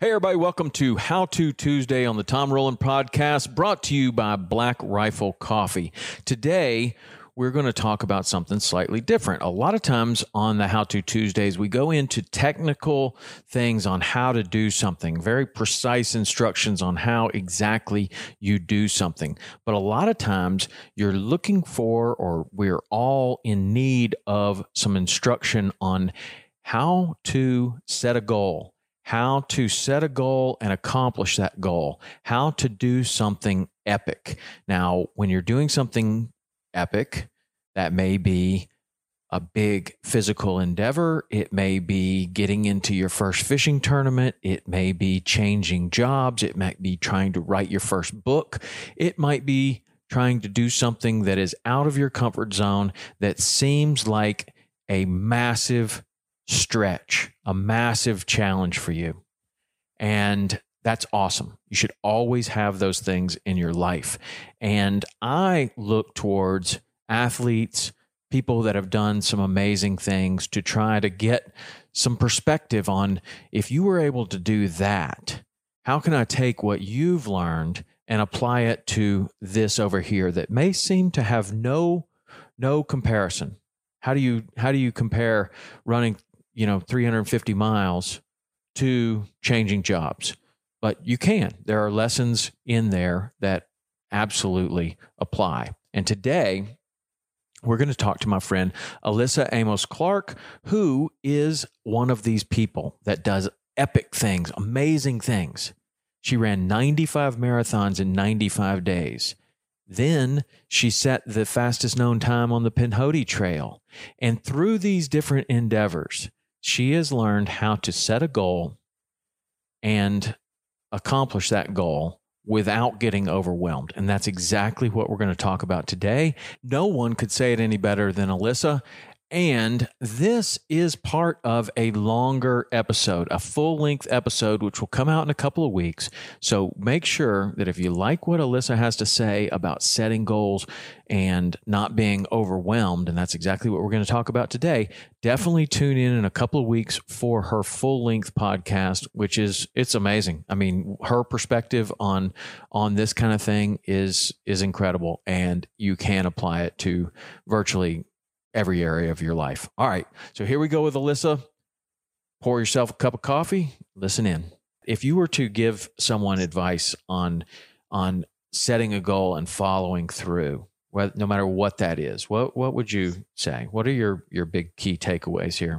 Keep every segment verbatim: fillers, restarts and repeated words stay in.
Hey, everybody. Welcome to How To Tuesday on the Tom Rowland Podcast, brought to you by Black Rifle Coffee. Today, we're going to talk about something slightly different. A lot of times on the How To Tuesdays, we go into technical things on how to do something, very precise instructions on how exactly you do something. But a lot of times you're looking for, or we're all in need of some instruction on how to set a goal. How to set a goal and accomplish that goal, how to do something epic. Now, when you're doing something epic, that may be a big physical endeavor. It may be getting into your first fishing tournament. It may be changing jobs. It might be trying to write your first book. It might be trying to do something that is out of your comfort zone that seems like a massive stretch, a massive challenge for you. And that's awesome. You should always have those things in your life. And I look towards athletes, people that have done some amazing things to try to get some perspective on, if you were able to do that, how can I take what you've learned and apply it to this over here that may seem to have no no comparison? How do you how do you compare running you know, three hundred fifty miles to changing jobs? But you can. There are lessons in there that absolutely apply. And today, we're going to talk to my friend Alyssa Amos Clark, who is one of these people that does epic things, amazing things. She ran ninety-five marathons in ninety-five days. Then she set the fastest known time on the Pinhoti Trail. And through these different endeavors, she has learned how to set a goal and accomplish that goal without getting overwhelmed. And that's exactly what we're going to talk about today. No one could say it any better than Alyssa. And this is part of a longer episode, a full-length episode, which will come out in a couple of weeks. So make sure that if you like what Alyssa has to say about setting goals and not being overwhelmed, and that's exactly what we're going to talk about today, definitely tune in in a couple of weeks for her full-length podcast, which is, it's amazing. I mean, her perspective on on this kind of thing is is incredible, and you can apply it to virtually every area of your life. All right, so here we go with Alyssa. Pour yourself a cup of coffee, listen in. If you were to give someone advice on on setting a goal and following through, no matter what that is, what what would you say? What are your your big key takeaways here?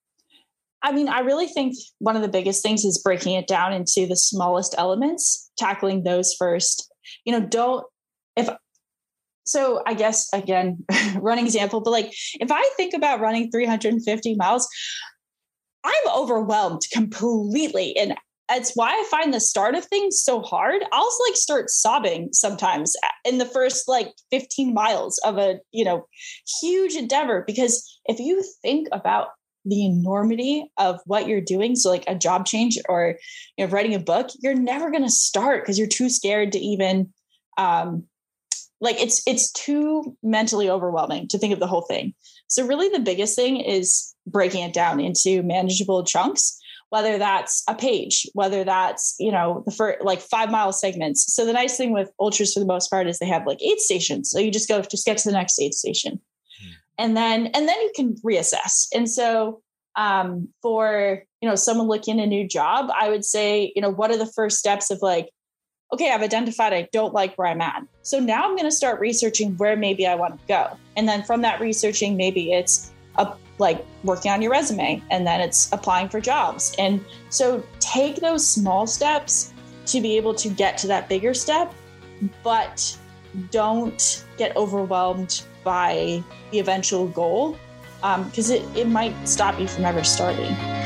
I mean, I really think one of the biggest things is breaking it down into the smallest elements, tackling those first. You know, don't, if, so I guess, again, run example, but like, if I think about running three hundred fifty miles, I'm overwhelmed completely. And it's why I find the start of things so hard. I'll like start sobbing sometimes in the first like fifteen miles of a, you know, huge endeavor, because if you think about the enormity of what you're doing, so like a job change or, you know, writing a book, you're never going to start because you're too scared to even, um, like it's, it's too mentally overwhelming to think of the whole thing. So really the biggest thing is breaking it down into manageable chunks, whether that's a page, whether that's, you know, the first like five mile segments. So the nice thing with ultras for the most part is they have like aid stations. So you just go, just get to the next aid station. Hmm. And then, and then you can reassess. And so um, for, you know, someone looking at a new job, I would say, you know, what are the first steps of like, okay, I've identified I don't like where I'm at. So now I'm going to start researching where maybe I want to go. And then from that researching, maybe it's a, like working on your resume, and then it's applying for jobs. And so take those small steps to be able to get to that bigger step, but don't get overwhelmed by the eventual goal, because um, it, it might stop you from ever starting.